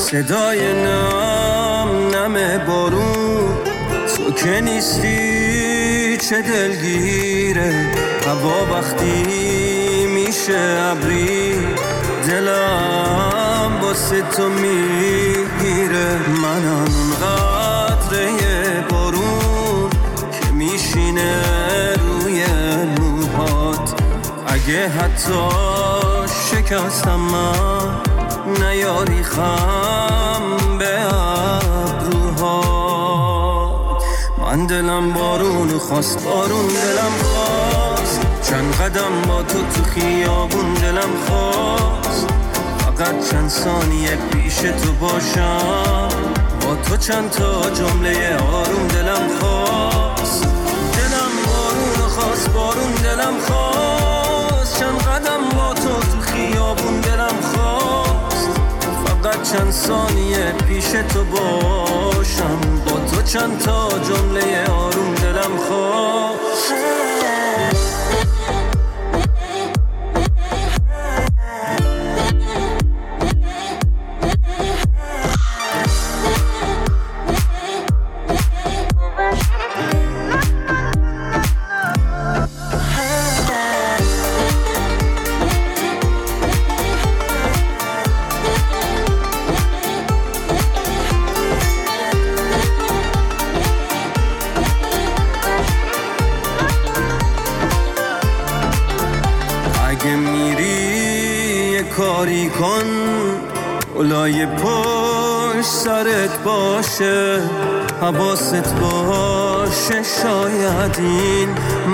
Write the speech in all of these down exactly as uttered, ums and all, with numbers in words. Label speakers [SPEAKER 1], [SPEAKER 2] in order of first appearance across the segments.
[SPEAKER 1] صدای نم نم بارون، تو که نیستی چه دلگیره. هوا وقتی میشه ابری، دلم واسه تو میگیره. منم اون قطره بارون که میشینه روی موهات. اگه حتی شکستم من، نیاری خم به ابروهات. من دلم بارون خواست، بارون دلم خواست. چند قدم با تو تو خیابون دلم خواست. فقط چند ثانیه پیش تو باشم، با تو چند تا جمله آروم دلم خواست. دلم بارون خواست، بارون دلم خواست. چند قدم با تو تو خیابون دلم خواست. فقط چند ثانیه پیش تو باشم، با تو چند تا جمله آروم دلم خواست. کاری کن اولای پشت سرت باشه، حواست باشه. شاید این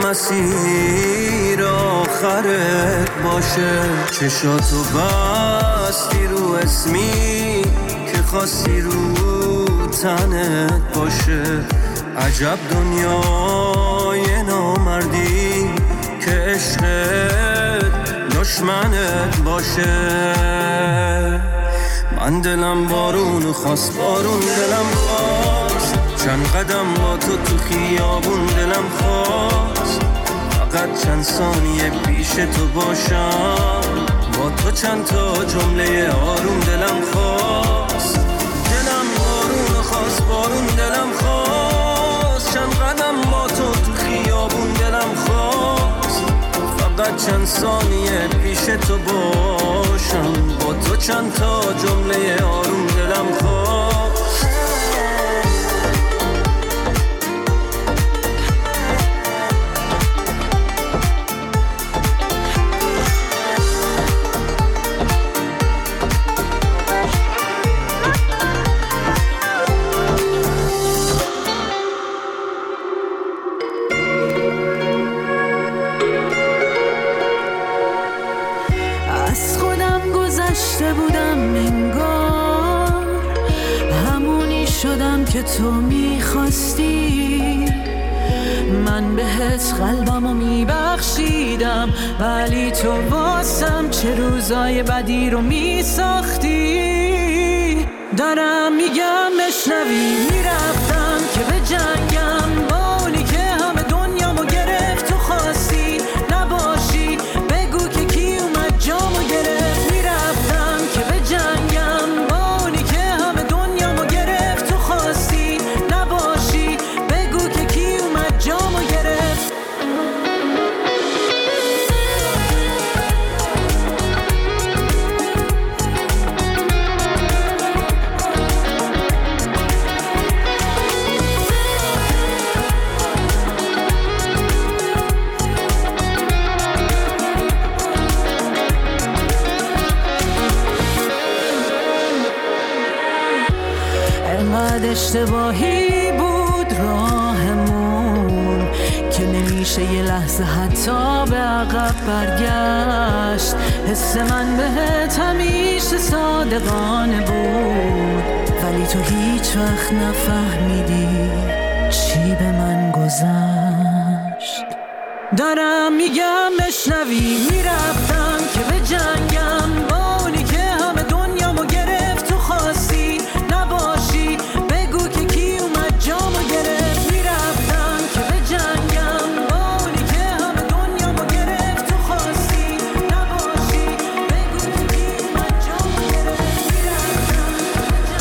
[SPEAKER 1] مسیر آخرت باشه. چشاتو بستی رو اسمی که خاصی رو تنت باشه. عجب دنیای نامردی که عشقت دشمنت باشه. من دلم بارون خواست، بارون دلم خواست. چند قدم با تو تو خیابون دلم خواست. فقط چند ثانیه پیش تو باشم، با تو چند تا جمله آروم دلم خواست. دلم بارون خواست، بارون دلم خواست. چند قدم با تو تو خیابون دلم خواست. فقط چند ثانیه پیش تو باشم، با تو چند تا جمله آروم دلم خواست.
[SPEAKER 2] که تو میخواستی، من بهت قلبمو میبخشیدم، ولی تو واسم چه روزای بدی رو میساختی. دارم میگم بشنوی، میرفتم که به جنگم با اونی که همه دنیامو گرفت. تو خواستی نباشی، بگو که کی اومد جامو گرفت. میرفتم که به جنگم با اونی که همه دنیامو گرفت. تو خواستی نباشی، بگو که کی اومد جامو گرفت. انقدر اشتباهی بود راهمون که نمیشه یه لحظه حتی به عقب برگشت. حس من بهت همیشه صادقانه بود، ولی تو هیچ وقت نفهمیدی چی به من گذشت. دارم میگم بشنوی، میرفتم که به جنگم با اونی که همه دنیامو گرفت. تو خواستی نباشی، بگو که کی اومد جامو گرفت. میرفتم که به جنگم با اونی که همه دنیامو گرفت. تو خواستی نباشی، بگو که کی اومد جامو گرفت. میرفتم که به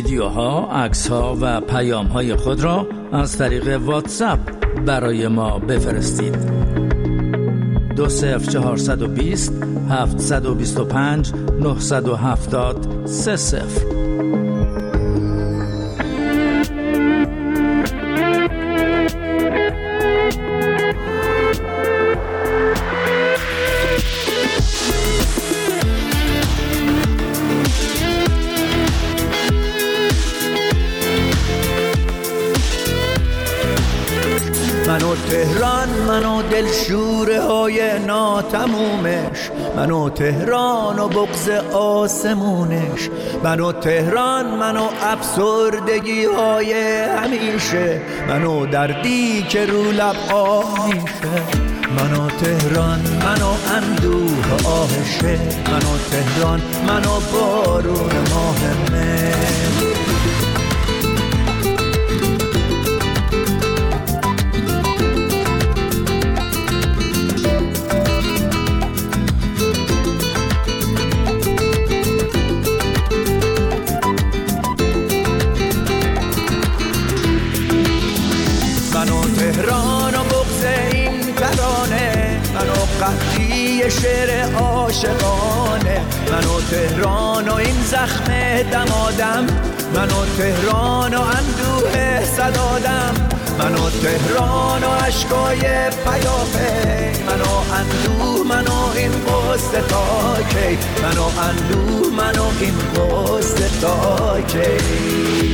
[SPEAKER 3] ویدیوها، عکس‌ها و پیام‌های خود را از طریق واتساپ برای ما بفرستید. دو صفر چهارصد و بیست هفتصد و بیست و پنج نهصد و هفتاد سه صفر.
[SPEAKER 4] منو تهران، منو دلشوره های ناتمومش، منو تهران و بغض آسمونش، منو تهران، منو افسردگی های همیشه، منو دردی که رو لب آه میشه. منو تهران، منو اندوه آهشه، منو تهران، منو بارون ماه مه. منو تهران و بغض این ترانه، منو قحطی شعر عاشقانه، منو تهران و این زخم دمادم، منو تهران و اندوه صدادم، منو تهران و عشقای پیاپی، منو اندوه، منو این قصه تا کی، منو اندوه، منو این قصه تا کی.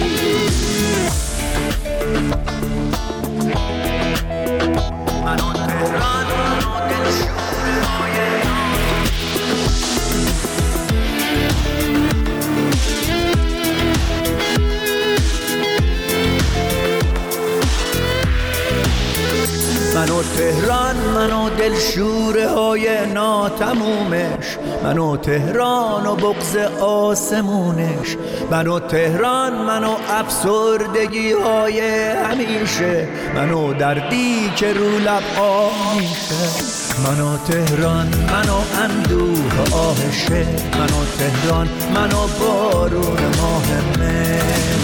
[SPEAKER 4] منو تهران، منو دلشوره های منو تهران، منو دلشوره های ناتمومش، منو تهران و بغض آسمونش، منو تهران، منو افسردگی های همیشه، منو دردی که رو لب آه میشه. منو تهران، منو اندوه آهشه، منو تهران، منو بارون ماه مه.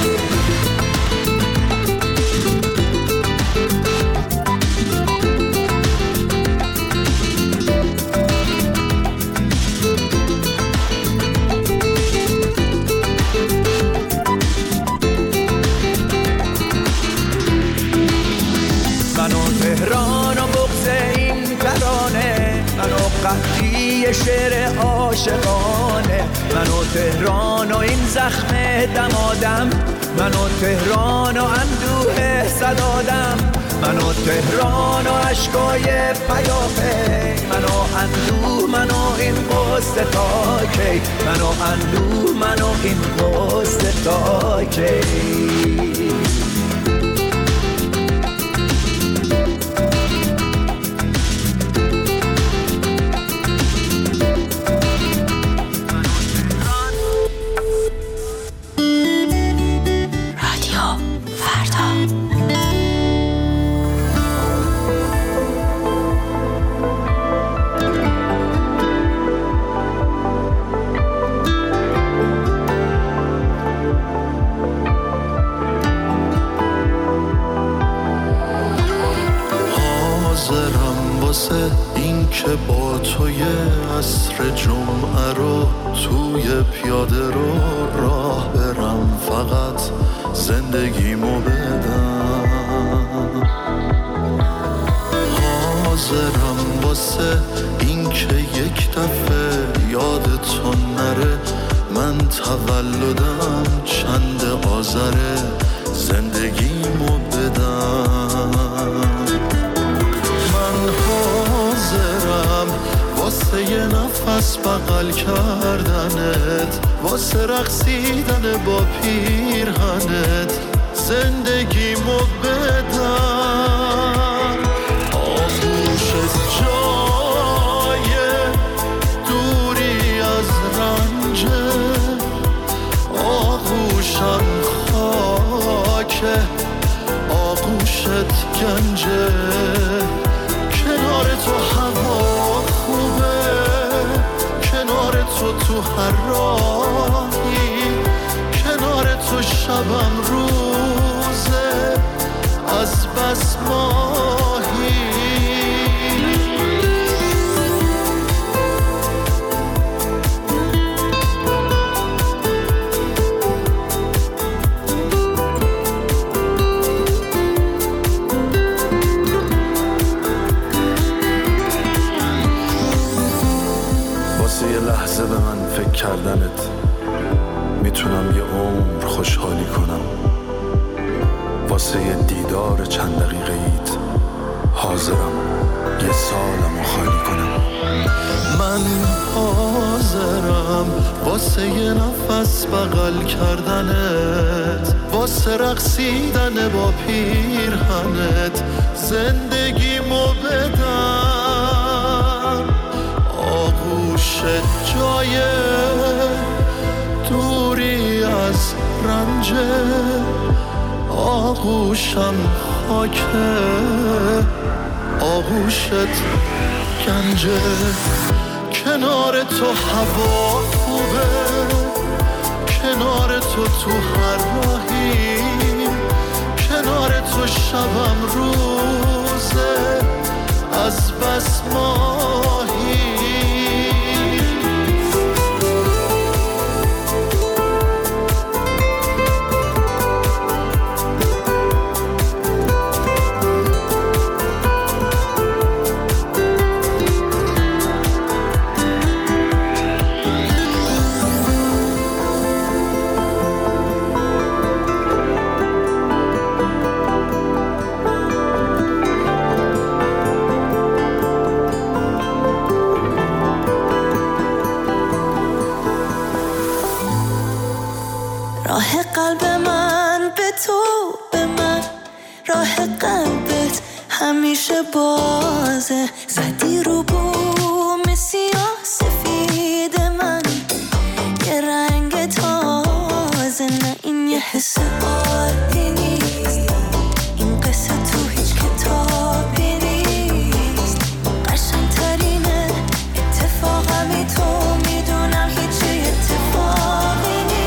[SPEAKER 4] تهران و بغض این ترانه، منو قحطی شعر عاشقانه، منو تهران و این زخم دمادم، منو تهران و اندوه صدادم، منو تهران و عشقای پیاپی، منو اندوه، منو این قصه تا کی، منو اندوه، منو این قصه تا کی.
[SPEAKER 5] این که با توی عصر جمعه رو توی پیاده رو راه برم، فقط زندگیمو بدم. حاضرم واسه این که یک دفعه یادتون نره من تولدم چند آذره، زندگیمو بدم. حاضرم واسه یه نفس بغل کردنت، واسه رقصیدن با پیرهنت، زندگیمو بدم. آغوشت جای دوری از رنجه، آغوشم خاکه، آغوشت گنجه، کنار تو هوا خوبه، کنار تو تو هر راهی، کنار تو شب لحظه به من فکر کردنت میتونم یه عمر خوشحالی کنم. واسه یه دیدار چند دقیقه ایت حاضرم یه سالمو خالی کنم. من حاضرم واسه یه نفس بغل کردنت، واسه رقصیدن با پیرهنت زندگیمو بدم. آغوشت جای دوری از رنج، آغوشم خاکه، آغوشت گنجه. کنار تو هوا خوبه، کنار تو تو هر راهی، کنار تو شبم روزه از بس ماهی.
[SPEAKER 6] راه قلب من به تو، به من راه قلبت همیشه بازه. زدی رو بوم سیاه سفید من یه رنگ تازه. نه این یه حس عادی نیست، این قصه تو هیچ کتابی نیست. قشنگترینه اتفاقمی تو میدونم هیچی اتفاقی نیست.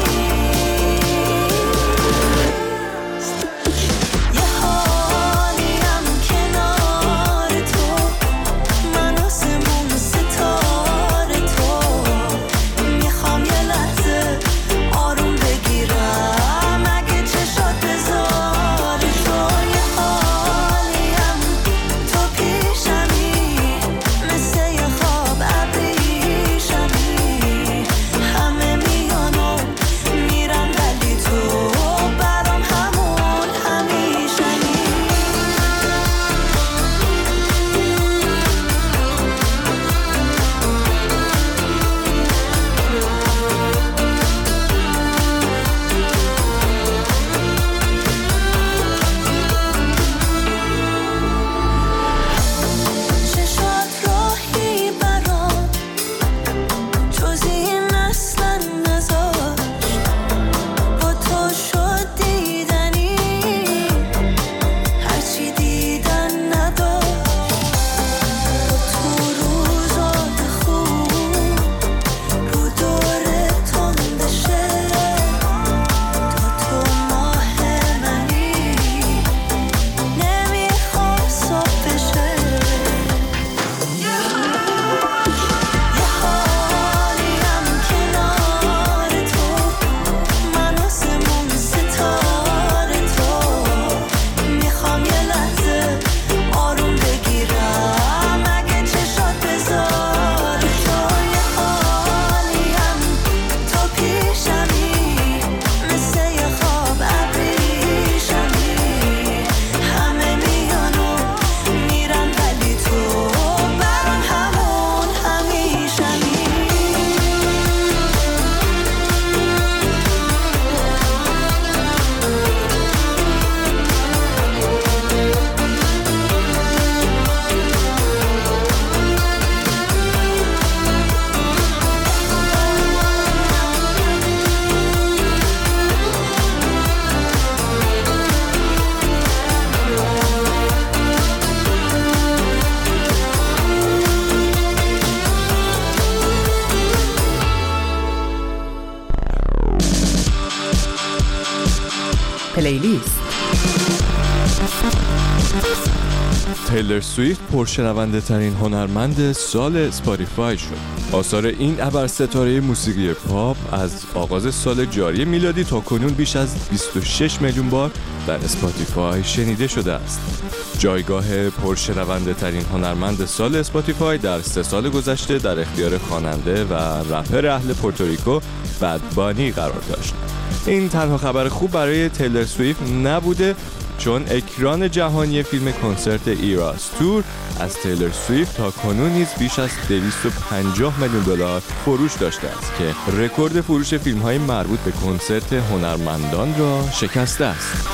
[SPEAKER 7] پلیلیست تیلر سویفت پرشنونده ترین هنرمند سال اسپاتیفای شد. آثار این ابر ستاره موسیقی پاپ از آغاز سال جاری میلادی تا کنون بیش از بیست و شش میلیون بار در اسپاتیفای شنیده شده است. جایگاه پرشنونده ترین هنرمند سال اسپاتیفای در سه سال گذشته در اختیار خواننده و رپر اهل پورتوریکو بد بانی قرار داشت. این تنها خبر خوب برای تیلر سویفت نبوده، چون اکران جهانی فیلم کنسرت ایراس تور از تیلر سویفت تا کنون نیز بیش از دویست و پنجاه میلیون دلار فروش داشته است که رکورد فروش فیلم‌های مربوط به کنسرت هنرمندان را شکسته است.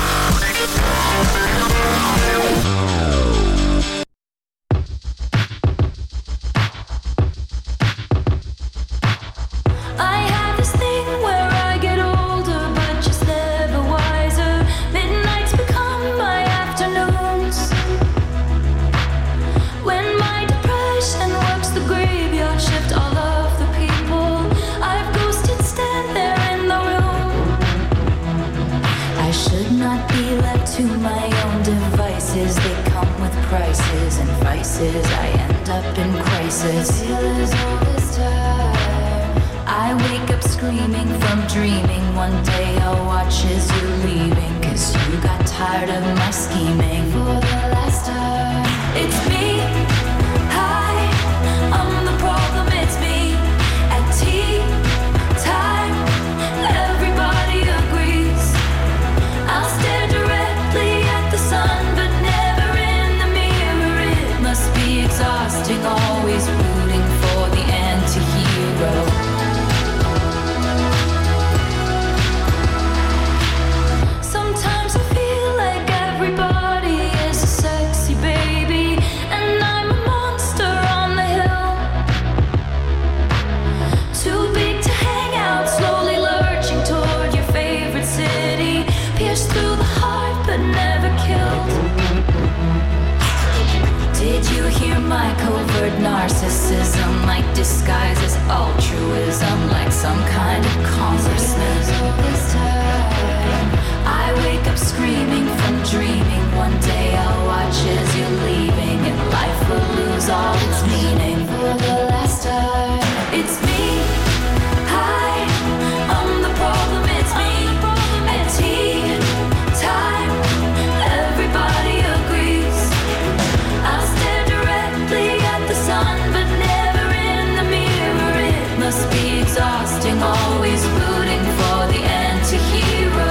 [SPEAKER 2] I end up in crisis. I wake up screaming from dreaming. One day I'll watch as you're leaving, 'cause you got tired of my scheming. For the last time, it's me. Hi, I'm the problem, it's me. At tea time, everybody agrees. I'll stare directly at the sun, but never in the mirror. It must be exhausting, always rooting for the anti-hero. Sometimes I feel like everybody is a sexy baby, and I'm a monster on the hill. Too big to hang out, slowly lurching toward your favorite city. Pierced through the heart, but never killed. Did you hear my covert narcissism? Like disguises altruism, like some kind of consciousness. This time, I wake up screaming from dreaming. One day I'll watch as you're leaving, and life will lose all its meaning. For the last time, it's me. Hi, I'm the problem, it's me. At tea time, everybody agrees. I'll stare directly at the sun, but never in the mirror. It must be exhausting, always rooting for the anti-hero.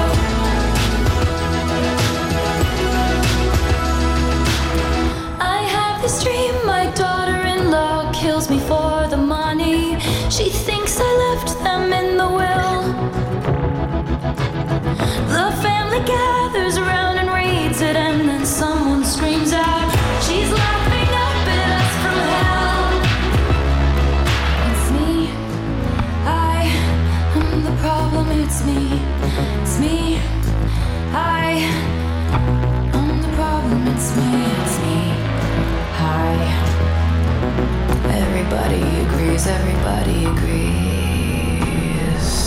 [SPEAKER 2] I have this dream, my daughter-in-law kills me for the money. She thinks I left them in the will. The family gathers around and reads it, and then someone screams out, she's laughing up at us from hell. It's me. I am the problem, it's me. It's me. I am the problem, it's me. It's me. Hi. Everybody agrees, everybody agrees.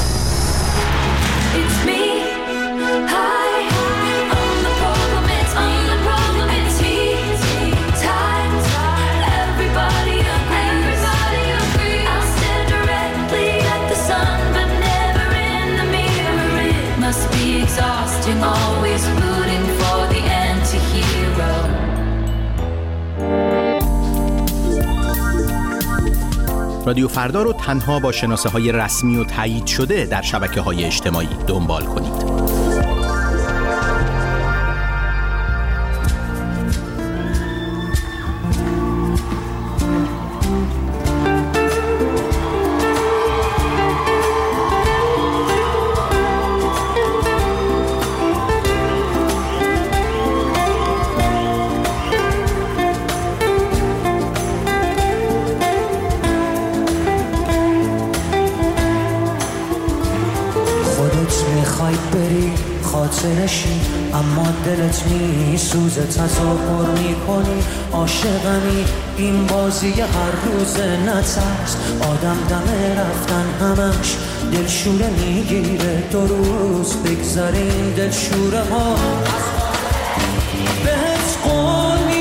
[SPEAKER 2] It's me. Hi. I'm the problem, it's me. I'm the problem, it's me. Time. Everybody agrees. Everybody agrees. I'll stare directly at the sun, but never in the mirror. It must be exhausting, always rooting for the anti-hero.
[SPEAKER 8] رادیو فردا رو تنها با شناسه های رسمی و تایید شده در شبکه های اجتماعی دنبال کنید.
[SPEAKER 9] خاطرشی اما دلت می سوزه، تظاهر می کنی عاشقمی، این بازی هر روز نترس، آدم دم رفتن همش دلشوره میگیره، دو روز بگذاریم دلشوره ها بهت قول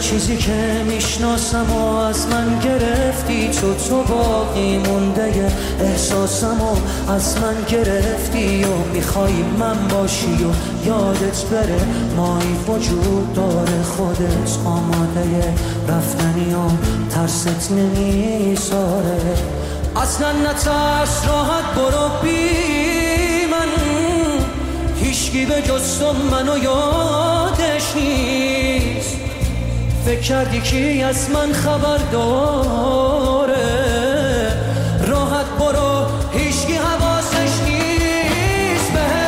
[SPEAKER 9] چیزی که میشناسم و از من گرفتی، تو تو باقی مونده احساسم و از من گرفتی و میخوای من باشی و یادت بره مایی وجود داره، خودت آماده رفتنی و ترست نمیذاره. اصلا نترس راحت برو بی من، هیچکی به جز تو منو یادش نیست. فکر کردی کی از من خبر داره، راحت برو هیچکی حواسش نیست. به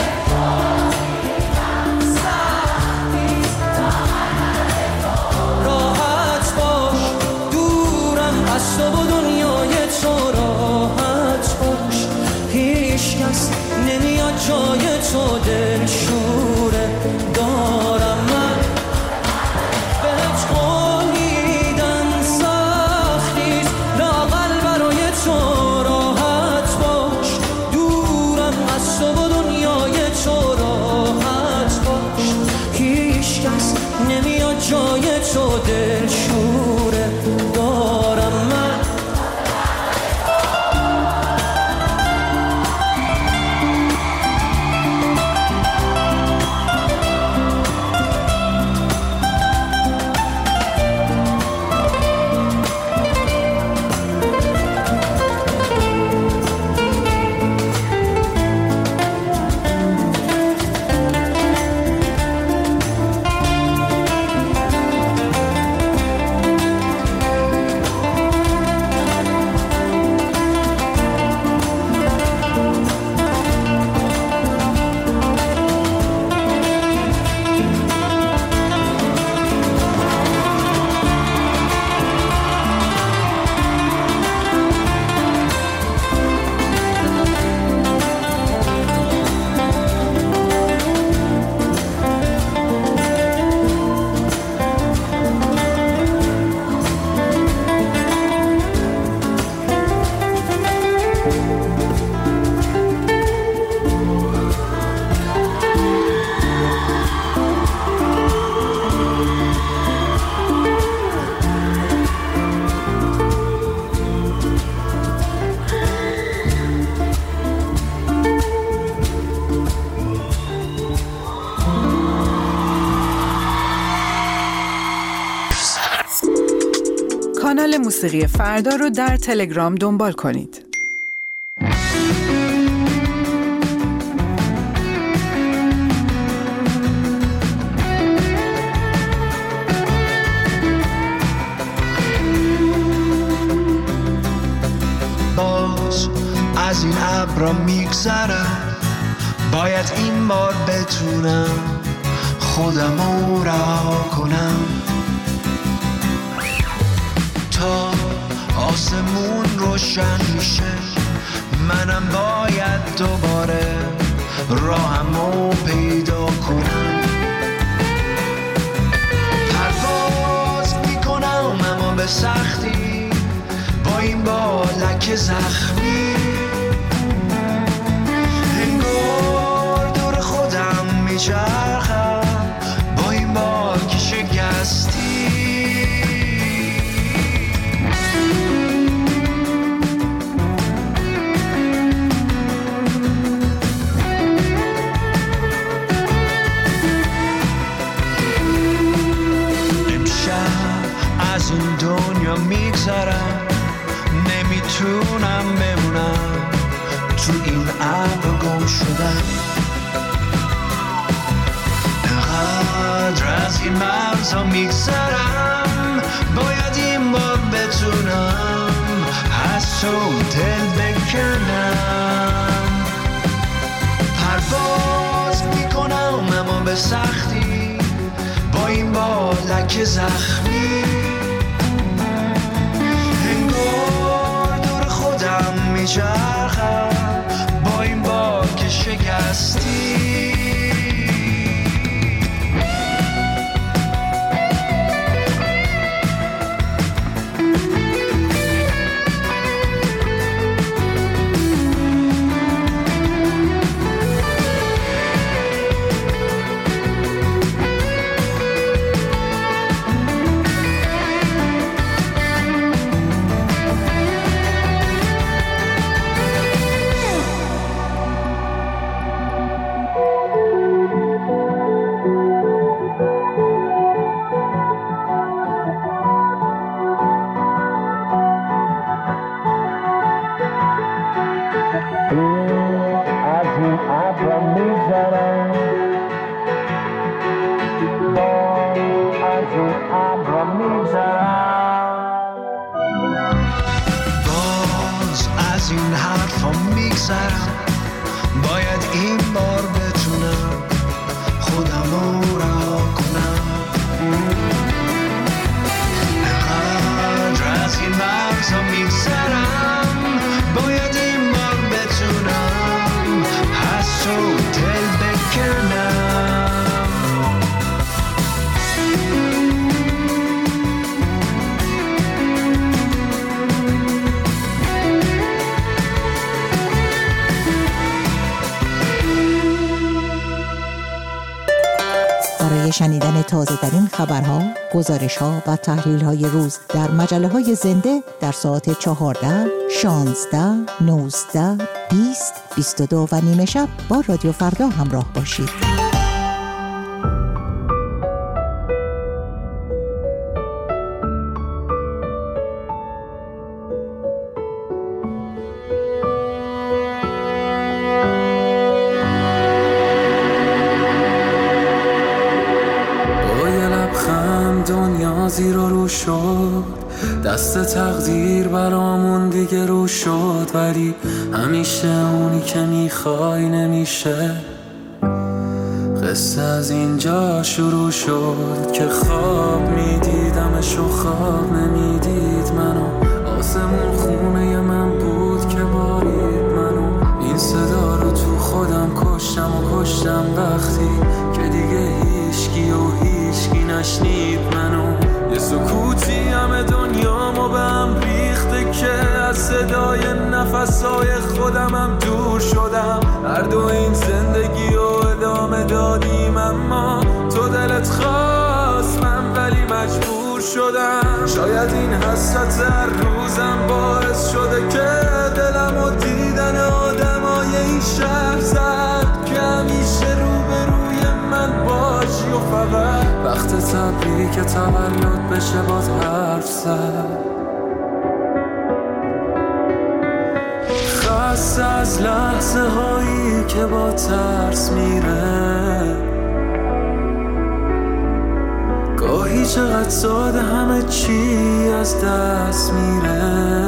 [SPEAKER 9] راحت باش دورم از تو و دنیای تو، راحت باش هیچ کس نمیاد جای تو، دلشوره دارم من بهت قولیدن سختیست، لااقل برای تو راحت باش دورم از تو و دنیای تو، راحت باش هیچ کس نمیاد جای تو، دلشوره دارم من.
[SPEAKER 10] کانال موسیقی فردا رو در تلگرام دنبال کنید.
[SPEAKER 4] باز از این ابرا میگذرم، باید این بار بتونم خودمو رها کنم تا آسمون روشن میشه. منم باید دوباره راهمو پیدا کنم. پرواز میکنم اما به سختی، با این بالک زخمی انگار دور خودم میچرخم، با این باک شکستی. از این دنیا میگذرم، نمیتونم بمونم تو این ابر گم شدم. انقدر از این مرزا میگذرم، باید این بار بتونم از تو دل بکنم. پرواز میکنم اما به سختی، با این بالک زخمی انگار دور خودم میچرخم، با این باک شکستی. از این حرفا میگذرم، باید این بار بتونم خودمو رها کنم. انقدر از این مرزا میگذرم، باید این بار بتونم حس و دل بکنم.
[SPEAKER 11] برای شنیدن تازه ترین خبرها، گزارش ها و تحلیل های روز در مجله های زنده در ساعت چهارده، شانزده، نوزده، بیست، بیست و دو و نیمه شب با رادیو فردا همراه باشید.
[SPEAKER 1] زیر و رو شد، دست تقدیر برامون دیگه رو شد، ولی همیشه اونی که میخوای نمیشه. قصه از اینجا شروع شد که خواب میدیدمش و خواب نمیدید منو. آسمون خونه من بود که بارید منو. این صدا رو تو خودم کشتم و کشتم وقتی که دیگه هیچکی و هیچکی نشنید منو. یه سکوتی همه دنیامو به هم ریخته که از صدای نفسای خودم هم دور شدم. هر دو این زندگی رو ادامه دادیم، اما تو دلت خواست من ولی مجبور شدم. شاید این حسرت هر روزم باعث شده که دلم و دیدن آدمای این شهر زد که همیشه روبروی من باشی و فقط وقت تبریک تولد بشه باز حرف زد. خسته از لحظه هایی که با ترس میره، گاهی چقدر ساده همه چی از دست میره.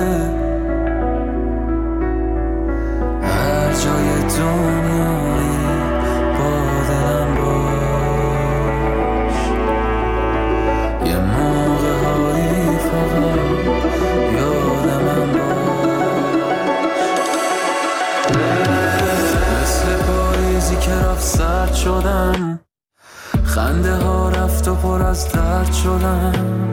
[SPEAKER 1] هر جای دنیایی با دلم باش، یه موقع هایی فقط یاد من باش. مثل پاییزی که رفت سرد شدم، خنده ها رفت و پر از درد شدم.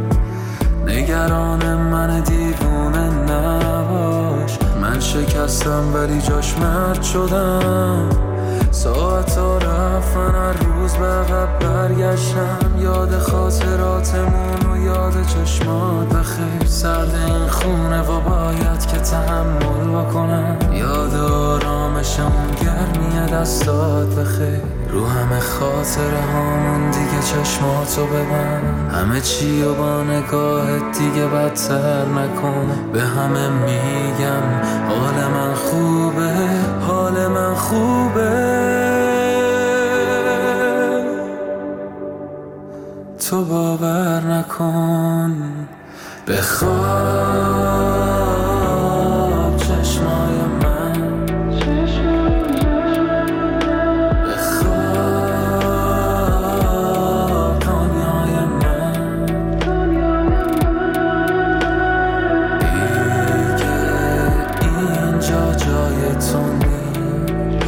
[SPEAKER 1] نگران من دیوونه نباش، من شکستم ولی جاش مرد شدم. ساعت ها رفتن هر روز به عقب برگشتم، یاد خاطراتمون و یاد چشمات بخیر. سرد این خونه و باید که تحمل بکنم، یاد آرامش اون گرمی دستات بخیر. رو همه خاطره هامون دیگه چشماتو ببند، همه چی و با نگاهت دیگه بدتر نکن. به همه میگم حال من خوبه، حال من خوبه. تو باور نکن، بخواب چشمای من، بخواب دنیای من. دیگه اینجا جای تو نیست،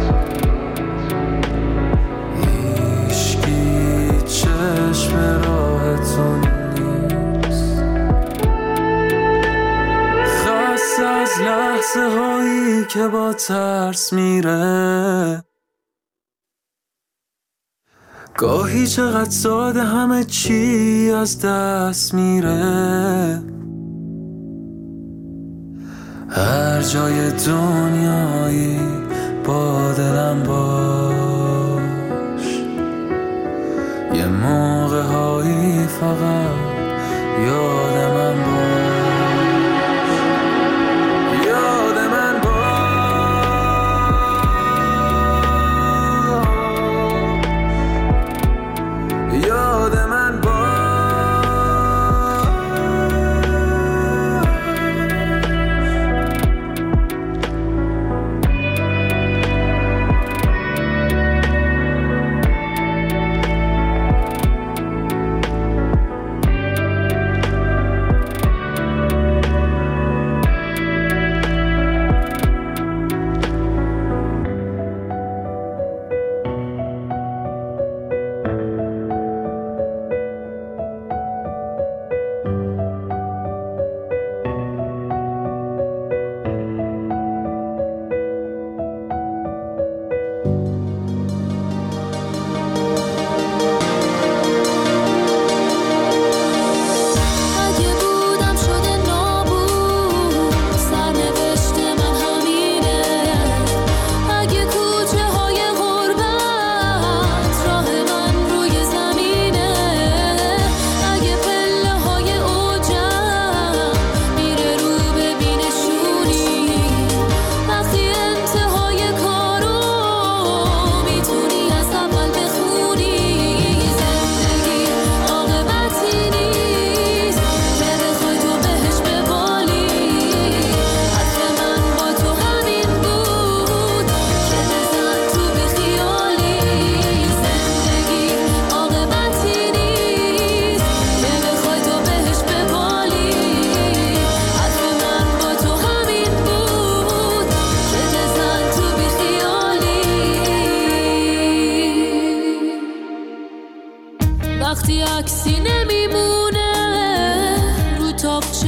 [SPEAKER 1] هیچکی چشم راه تو نیست. خسته از لحظه هایی که با ترس میره، گاهی چقدر ساده همه چی از دست میره. هر جای دنیایی با دلم باش، یه موقع هایی فقط یاد من باش. یاد من باش، یاد من باش.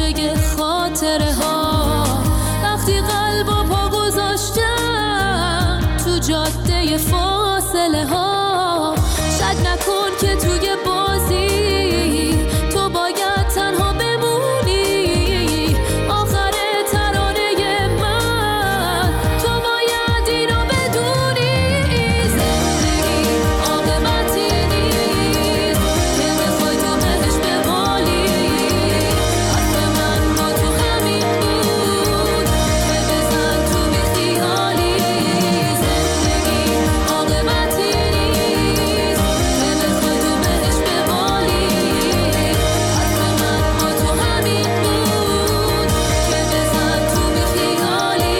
[SPEAKER 12] بقیه خاطره ها. وقتی قلب و پا گذاشتم تو جاده فاصله ها، شک نکن که توی بازی تو باید تنها بمونی. آخر ترانه من تو باید اینو بدونی. زندگی عاقبتی نیست که بخوای تو بهش بمالی. حرف من با تو همین بود که بزن تو بیخیالی. زندگی عاقبتی نیست که بخوای تو بهش بمالی. حرف من با تو همین بود که بزن تو بیخیالی.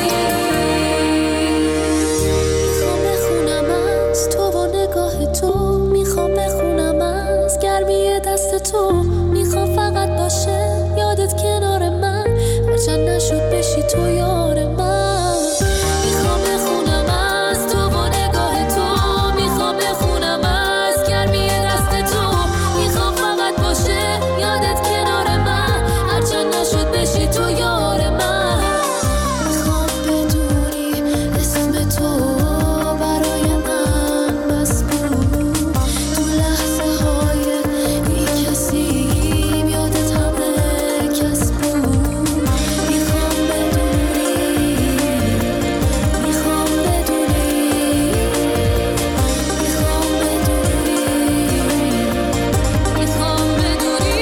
[SPEAKER 12] میخوام بخونم از تو و نگاه تو، میخوام بخونم از گرمی دست تو. میخوام فقط باشه یادت کنار من، هرچند نشد بشی تو یار من. میخوام بخونم از تو و نگاه تو، میخوام بخونم از گرمی دست تو. میخوام فقط باشه یادت کنار من، هرچند نشد بشی تو یار من. میخوام بدونی اسم تو برای من بس بود. تو لحظه های بی کسی یادت همه کس بود. میخوام بدونی، میخوام بدونی، میخوام بدونی، میخوام بدونی.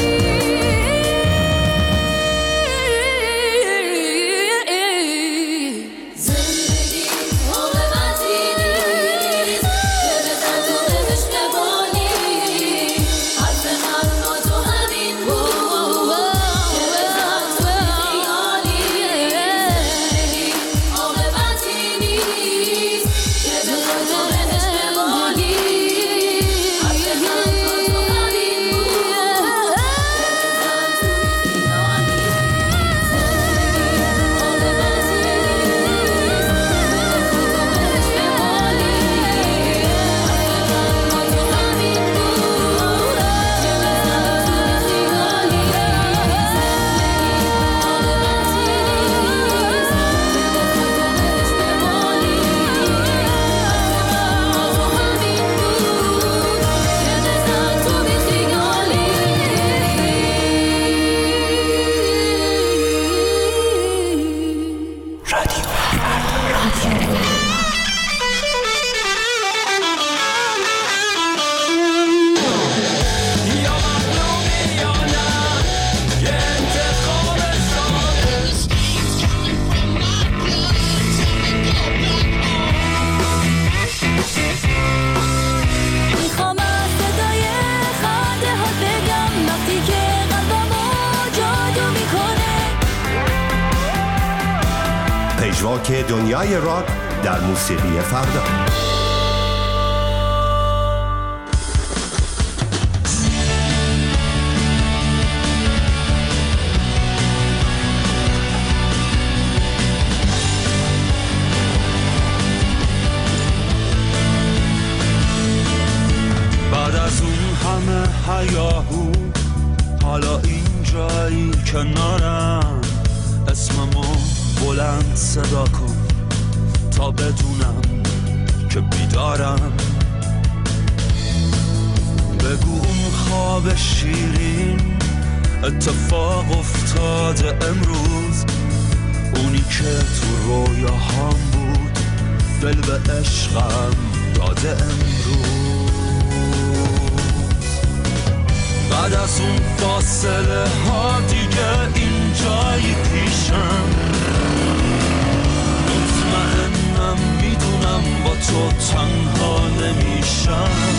[SPEAKER 12] زندگی عاقبتی نیست که بزن تو بهش بمالی. حرف من با تو همین بود که بزن تو بیخیالی. زندگی عاقبتی نیست که بخوای تو بهش بمالی. حرف من با تو همین بود که بزن تو بیخیالی. میخوام از صدای خنده ها بگم وقتی که قلبمو جادو میکنه.
[SPEAKER 13] پژواک دنیای راک در موسیقی فردا.
[SPEAKER 1] بعد از اون همه هیاهو حالا این جایی کنارم، اسممو بلند صدا کن تا بدونم که بیدارم. بگو اون خواب شیرین اتفاق افتاده امروز، اونی که تو رویاهام بود دل به عشقم داده امروز. بعد از اون فاصله ها دیگه این جایی پیشم، مطمئنم میدونم با تو تنها نمیشم.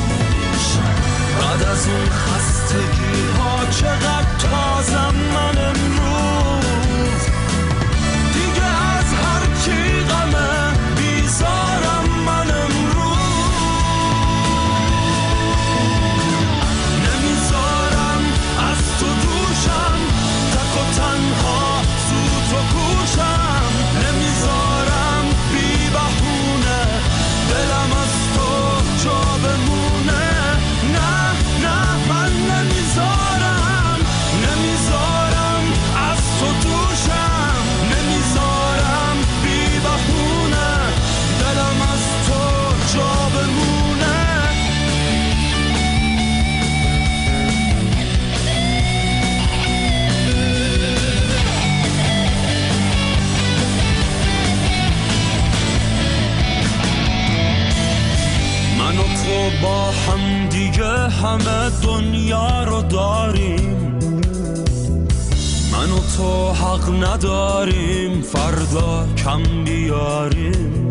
[SPEAKER 1] بعد از اون خستگی ها چقدر تازم من امروز، دیگه از هر کی غمه بیزارم من امروز. نمیذارم از تو دوشم، تک و تنها زود و کوشم. نمیذارم بی بهونه دلم از تو جا بمونه. نه نه من نمیذارم، همه دنیا رو داریم، من و تو حق نداریم فردا کم بیاریم.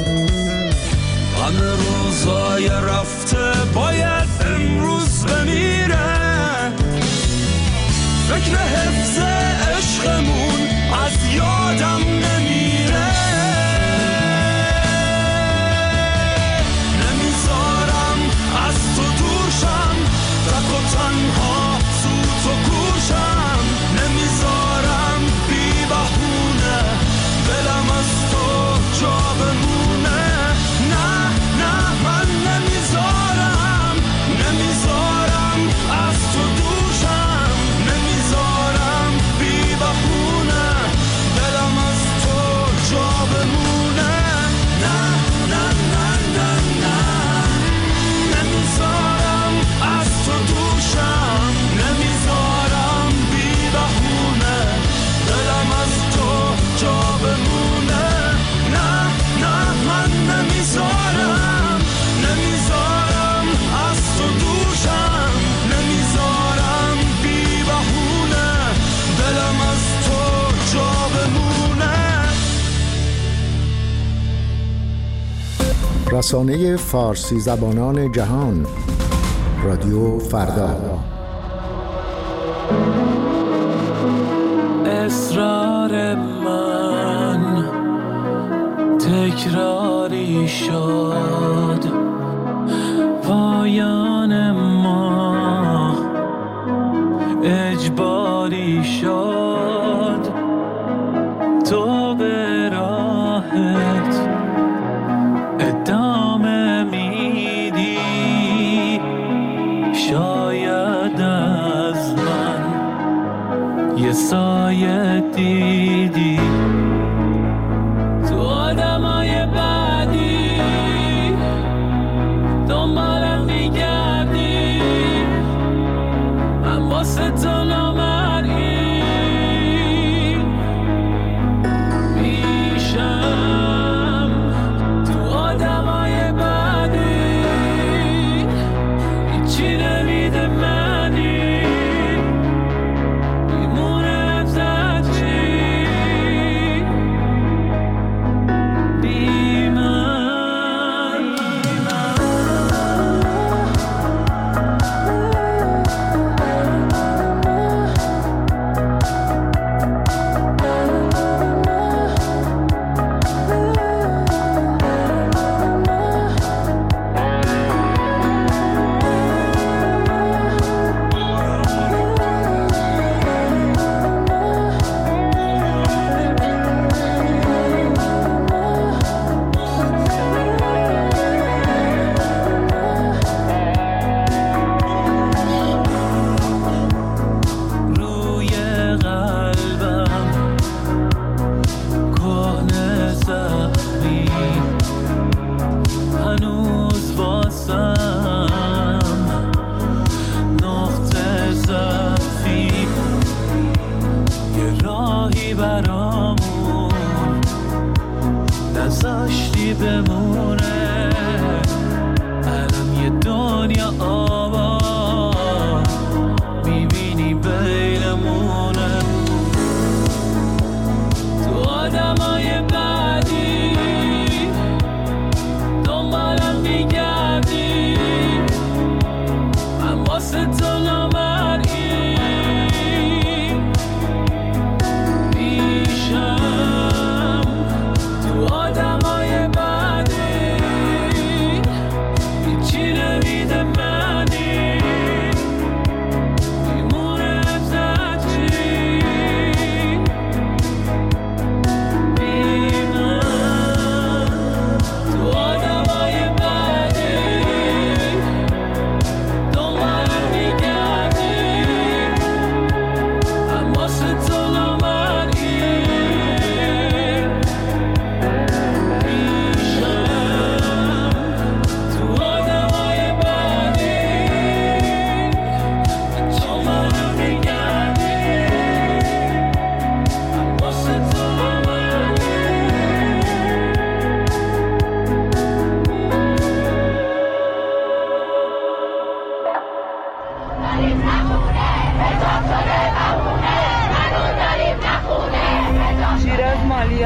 [SPEAKER 1] غم روزای رفته باید امروز بمیره، فکر حفظ عشقمون از یادم نمیره. نمیذارم از تو دورشم، تک و تنها سوت و کورشم. نمیذارم بی بهونه دلم از تو جا بمونه. نه نه من نمیذارم، نمیذارم از تو دورشم. نمیذارم بی بهونه دلم از تو جا بمونه. نه نه نه نه نه نمیذارم از تو دورشم. نمیذارم بی بهونه دلم از تو جا بمونه. نه نه من نمیذارم، نمیذارم از تو دورشم. نمیذارم بی بهونه دلم از تو جا بمونه.
[SPEAKER 14] رسانه فارسی زبانان جهان، رادیو فردا.
[SPEAKER 2] اصرار من تکراری شد، پایان ما اجباری شد. تو به راحت ادامه میدی، شاید از من یه سایه دیدی. تو آدمای بعدی دنبالم میگردی، من واسه تو نامرئی میشم. تو آدمای بعدی هیچی نمیده منی، میمونه ازت چی بی من. روی قلبم کهنه زخمی، هنوز واسم نقطه ضعفی. یه راهی برامون نذاشتی بمونه، الان یه دنیا آباد میبینی بینمونه. تو آدمای بعدی دنبالم میگردی، من واسه تو نامرئی میشم. تو آدمای بعدی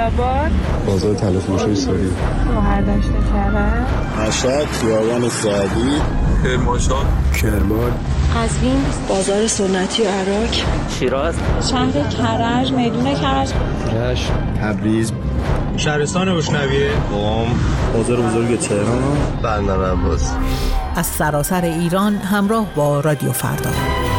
[SPEAKER 15] آباد،
[SPEAKER 16] بازار طلا فروشی ساری،
[SPEAKER 15] شهردشت کرج،
[SPEAKER 16] مشهد، خیابان سعدی،
[SPEAKER 5] کرمانشاه،
[SPEAKER 16] کرمان،
[SPEAKER 17] قزوین، بازار سنتی و عراق،
[SPEAKER 18] شیراز،
[SPEAKER 17] شهر کرج، میدون کرج،
[SPEAKER 16] رشت، تبریز،
[SPEAKER 19] شهرستان روشنویه،
[SPEAKER 16] قم، بازار بزرگ تهران،
[SPEAKER 20] بندر عباس.
[SPEAKER 11] از سراسر ایران همراه با رادیو فردا.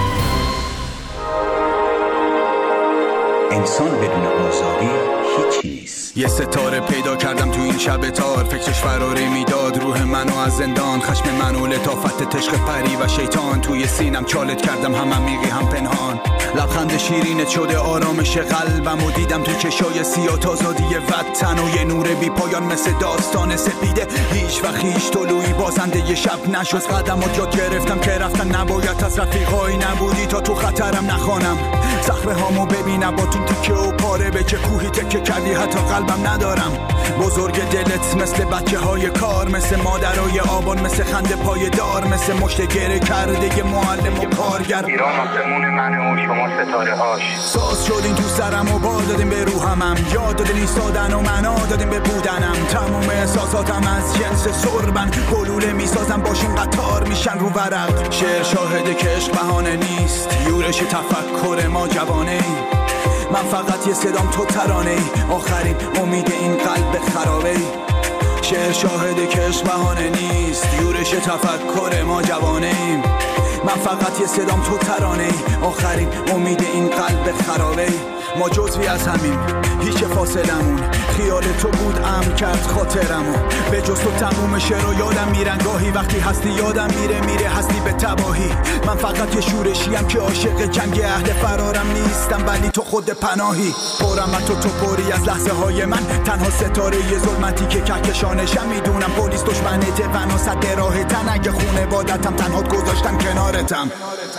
[SPEAKER 21] انسان بدون آزادی هیچی نیست.
[SPEAKER 22] یه ستاره پیدا کردم تو این شب تار، فکرش فراری میداد روح منو از زندان. خشم منو لطافت تشخ پری و شیطان، توی سینم چالت کردم هم عمیقی هم پنهان. لبخند شیرینت شده آرامش قلبم و دیدم تو چشای سیاه آزادی وطن و یه نور بی پایان مثل داستان سپیده. هیچ وقت هیچ طلوعی بازنده یه شب نشد. از قدمات یاد گرفتم که رفتن نباید، از رفیقایی نبودی تا تو خطرم نخوانم. صخره هامو ببینم با تو تیکه و پاره، به چه کوهی تکه کردی حتی قلبم ندارم. بزرگ دلت مثل بچه های کار، مثل مادرای آبان، مثل خنده پای دار، مثل مشت گره کرده ی معلم و کارگر.
[SPEAKER 23] ایران آسمون منه و شما ستاره هاش.
[SPEAKER 22] ساز شدین تو سرم و بال دادین به روحمم، یاد دادین ایستادن و منا دادین به بودنم. تموم احساساتم از جنس سربن، گلوله میسازم باشین قطار میشن رو ورق. شعر شاهده که عشق بهانه نیست، یورش تفکر ما جوانه ای. من فقط یه صدام تو ترانه ای، آخرین امید این قلب خرابه ای. شعر شاهده که عشق بهانه نیست، یورش تفکر ما جوانه ایم. من فقط یه صدام تو ترانه ای، آخرین امید این قلب خرابه ای. ما جزوی از همین، هیچ فاصلمون، خیال تو بود امن کرد خاطرمو. به جز تو تموم شعر و یادم میرن گاهی، وقتی هستی یادم میره میره هستی به تباهی. من فقط یه شورشیم که عاشق جنگ اهل فرارم نیستم، ولی تو خود پناهی. پرم تو تو پری از لحظه های من، تنها ستاره یه ظلمتی که کهکشانشم. میدونم پلیس دشمنته و صد راه تن، اگه خونه بادتم تنهات گذاشتم کنارتم.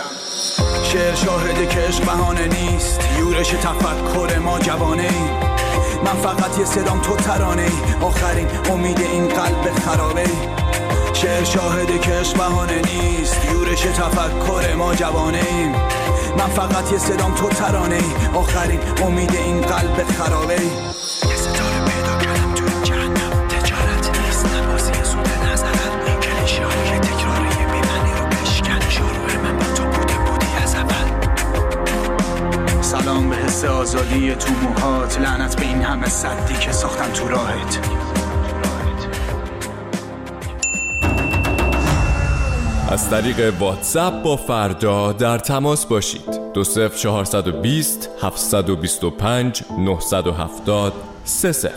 [SPEAKER 22] شعر شاهده که عشق بهانه نیست، یورش تفکر ما جوانه ای. من فقط یه صدام تو ترانه ای، آخرین امید این قلب خرابه ای. شعر شاهده که عشق بهانه نیست، یورش تفکر ما جوانه ایم. من فقط یه صدام تو ترانه ای، آخرین امید این قلب خرابه ای. یه ستاره پیدا کردم تو این جهنم، تجارت نیست نوازی سود نظرم. کلیشه های تکراری میمنی رو بشکن، شروع من با تو بوده بودی از اول. سلام به حس آزادی تو موهات، لعنت به این همه صدی که ساختن تو راهت.
[SPEAKER 7] از طریق واتساپ با فردا در تماس باشید. دو صفر چهارصد و بیست هفتصد و بیست و پنج نهصد و هفتاد سه صفر.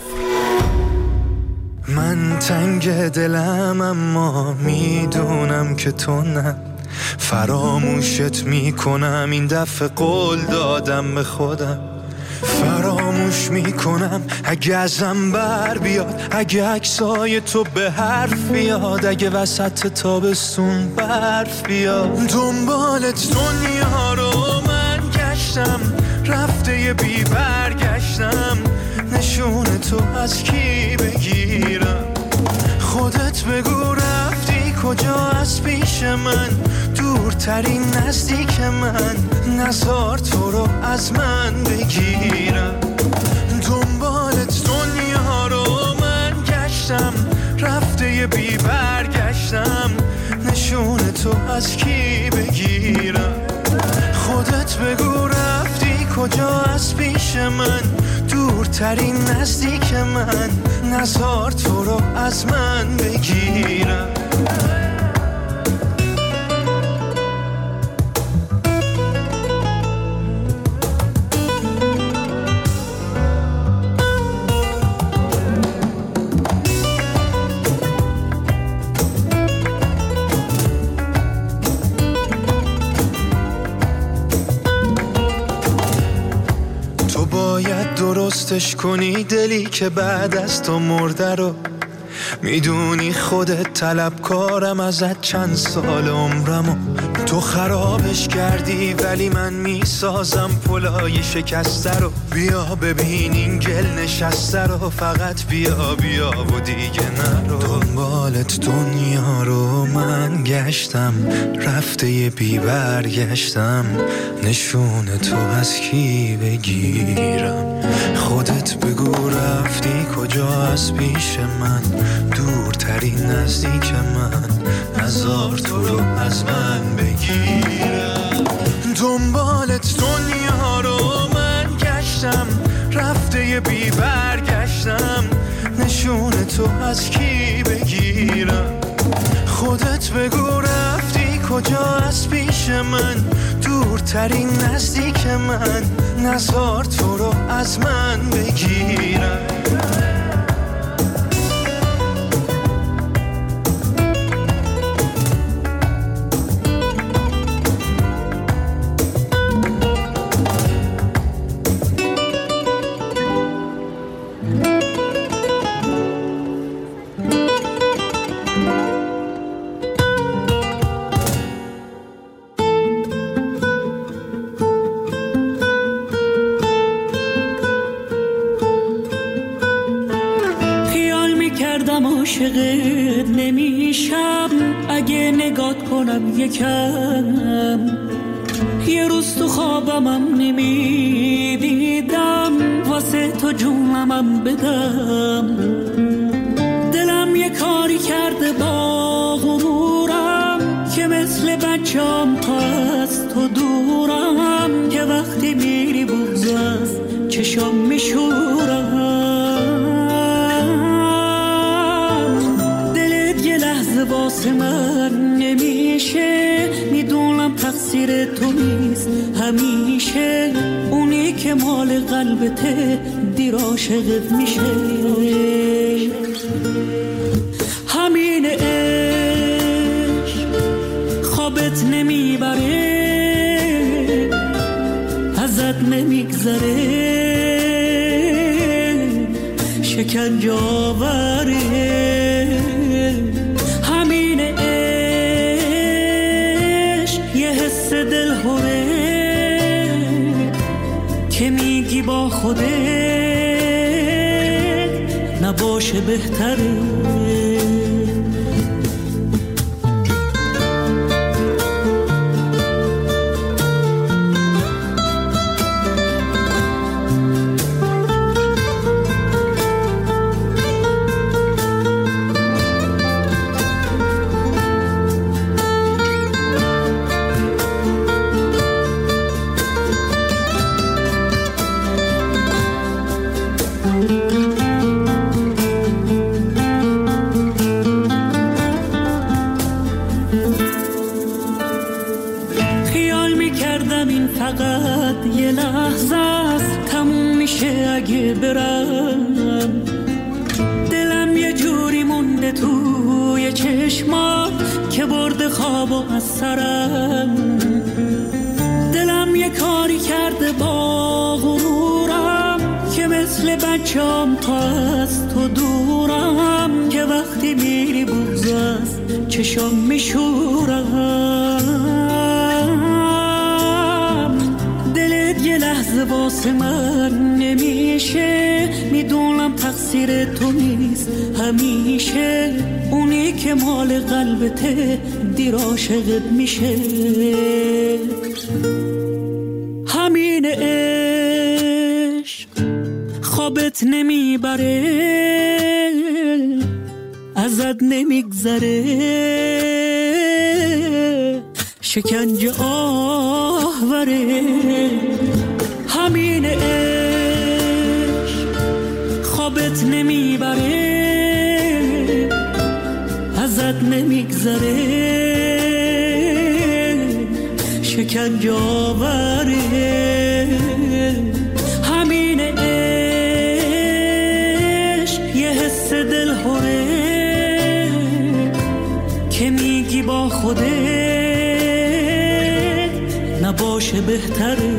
[SPEAKER 24] من تنگ دلم اما میدونم که تو نه، فراموشت میکنم این دفعه قول دادم به خودم. فراموش میکنم اگه ازم بر بیاد، اگه عکسای تو به حرف بیاد، اگه وسط تابستون برف بیاد. دنبالت دنیا رو من گشتم، رفته یه بی برگشتم. نشون تو از کی بگیرم؟ خودت بگو رفتی کجا از پیش من، دورترین نزدیک من. نزار تو رو از من بگیرم. دنبالت دنیا رو من گشتم، رفته یه بی برگشتم. نشون تو از کی بگیرم؟ خودت بگو رفتی کجا از پیش من، دورترین نزدیک من. نزار تو رو از من بگیرم. درستش کنی دلی که بعد از تو مرده رو. میدونی خودت طلبکارم ازت چند سال عمرمو. تو خرابش کردی ولی من میسازم پلای شکسته رو. بیا ببین این گل نشسته رو، فقط بیا بیا و دیگه نرو. دنبالت دنیا رو من گشتم، رفته یه بی برگشتم. نشون تو از کی بگیرم؟ خودت بگو رفتی کجا از پیش من؟ دورترین نزدیک من، نزار تو رو از من بگیرم. دنبالت دنیا رو من گشتم، رفته یه بی برگشتم. نشون تو از کی بگیرم؟ خودت بگو رفتی کجا از پیش من؟ دورترین نزدیک من، نزار تو رو از من بگیرم.
[SPEAKER 2] عاشقت نمیشم اگه نگات کنم یکم. یه روز تو خوابمم نمیدیدم واسه تو جونمم بدم. دلم یه کاری کرده با غرورم که مثل بچم تا از تو دورم. که وقتی میری بغض از چشم میشورم. واسه من نمیشه، میدونم تقصیر تو نیست همیشه. اونی که مال قلبته دیر عاشقت میشه. همین عشق خوابت نمیبره، ازت نمیگذره، شکنجه آوره. که میگی با خودت نباشه بهتره. برم دلم یه جوری مونده توی چشمات که برده خوابو از سرم. دلم یه کاری کرده با غرورم که مثل بچم تا از تو دورم. که وقتی میری بغض از چشم میشورم. دلت یه لحظه واسه من نمیشه، میدونم تقصیر تو نیست همیشه. اونی که مال قلبته دیر عاشقت میشه. همین عشق خوابت نمیبره، ازت نمیگذره، شکنجه آوره. همین عشق خوابت نمیبره، ازت نمیگذره، شکنجه آوره. همین عشق یه حس دلهوره که میگی با خودت نباشه بهتره.